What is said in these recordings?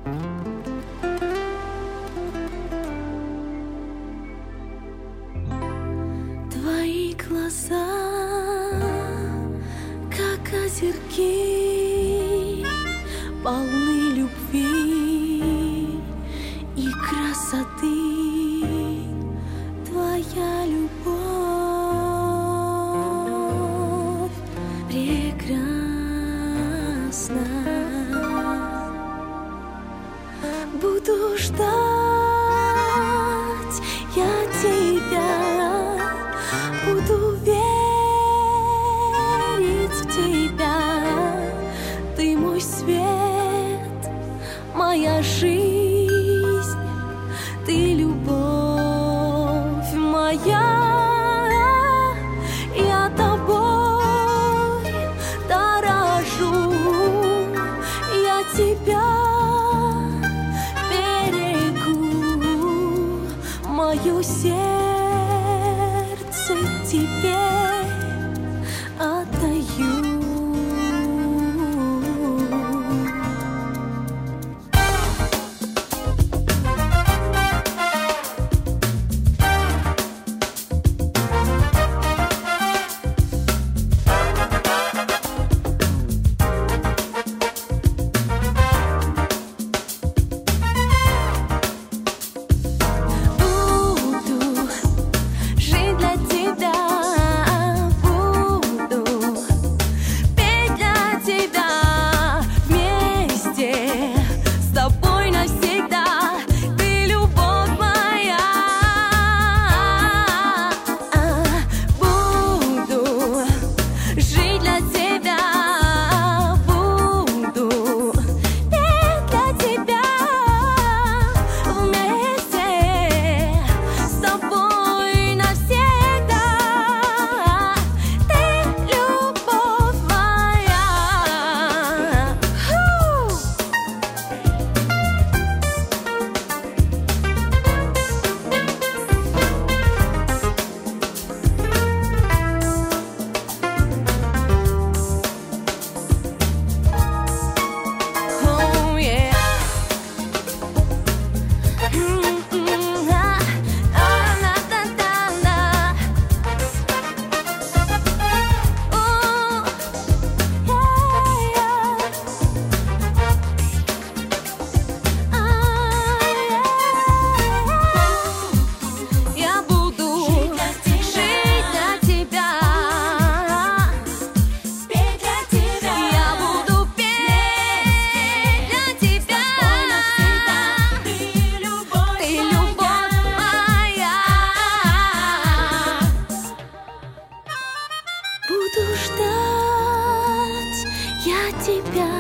Твои глаза, как озерки, полны любви и красоты. Твоя любовь прекрасна. Буду ждать я тебя, буду верить в тебя. Ты мой свет, моя жизнь, ты любовь моя. Я тобой дорожу, я тебя берегу, мое сердце тебе отдаю. Буду ждать я тебя,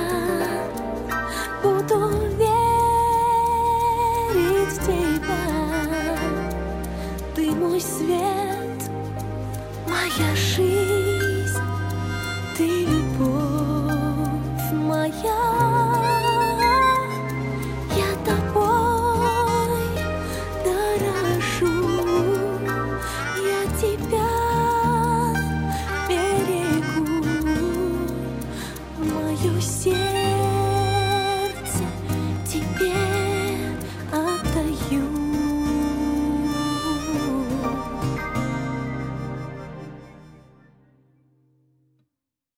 буду верить в тебя. Ты мой свет, моя жизнь, ты любовь моя. Я тобой дорожу, я тебя берегу, мое сердце